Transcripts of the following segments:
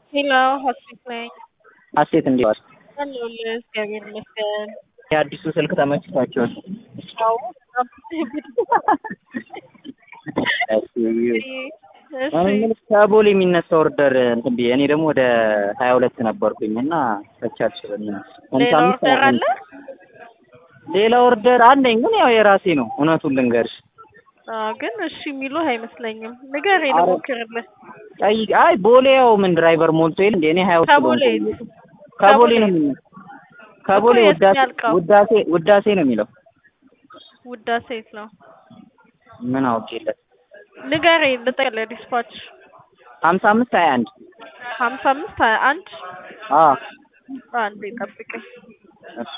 ሄሎ ሀሴት ነኝ። ሀሴት እንዴት ዋልሽ? አለሁልህ እግዚአብሔር ይመስገን። የአዲሱ ስልክ ተመችቷቸዋል? አዎ በጣም እሺ ከቦሌ የሚነሳ ኦርደር እንትን ብዬ እኔ ደግሞ ወደ 22 ነበርኩኝ እና ተቻችልን ሌላ ኦርደር አለ? ሌላ ኦርደር አለኝ ግን ያው የራሴ ነው እውነቱን ልንገርሽ። ግን እሺ የሚሉህ አይመስለኝም። ንገረኝ ልሞክርልህ። አይ ቦሌ ያው ምን ድራይቨር ሞልቶ የለ እንዴ? እኔ 22 ከቦሌ ከቦሌ ነው የሚለው። ከቦሌ እኮ የት ነው ያልከው? ውዳሴ ነው የሚለው። ውዳሴ የት ነው? ምን አውቄለት። ንገረኝ ልጠቅልህ ዲስፓች 55 21 አዎ አንዴ ጠብቀኝ። እሺ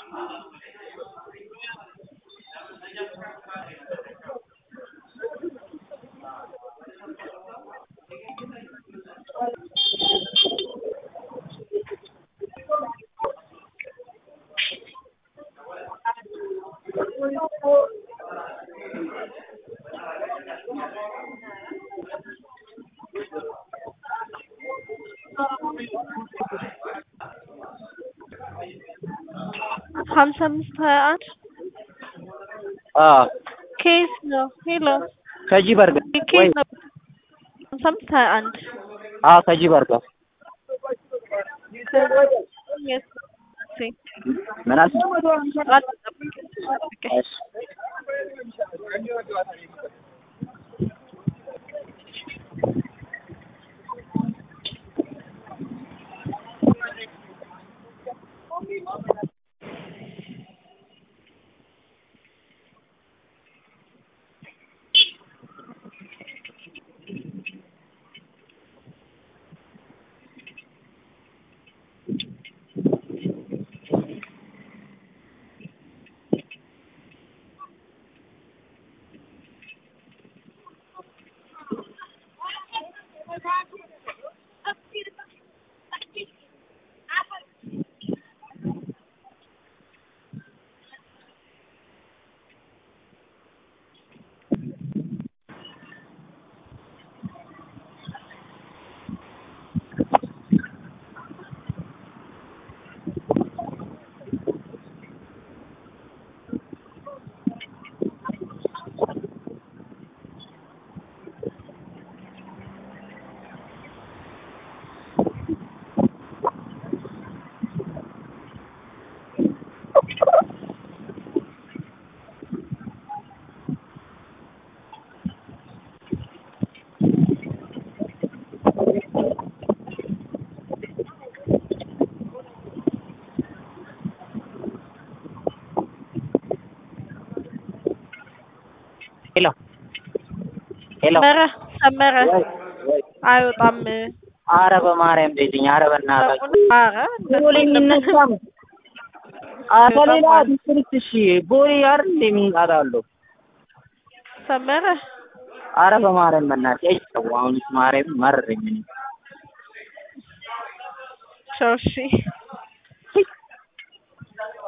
ሀምሳ አምስት 21 ኬስ ነው። ሄሎ ከጂ በርገር ኬስ ነው። 55 21 ከጂ በርገር ምን አልሽ? ሄሎ ሰመረ አይወጣም። ኧረ በማርያም ልጅኝ፣ ኧረ በእናትህ ቦሌ የሚነሳም ከሌላ ዲስትሪክት እሺ፣ ቦሌ አይደል እንደሚንጣጣለው ሰመረ። ኧረ በማርያም በእናትህ አሁንስ ማርያም መረረኝ። ቻው እሺ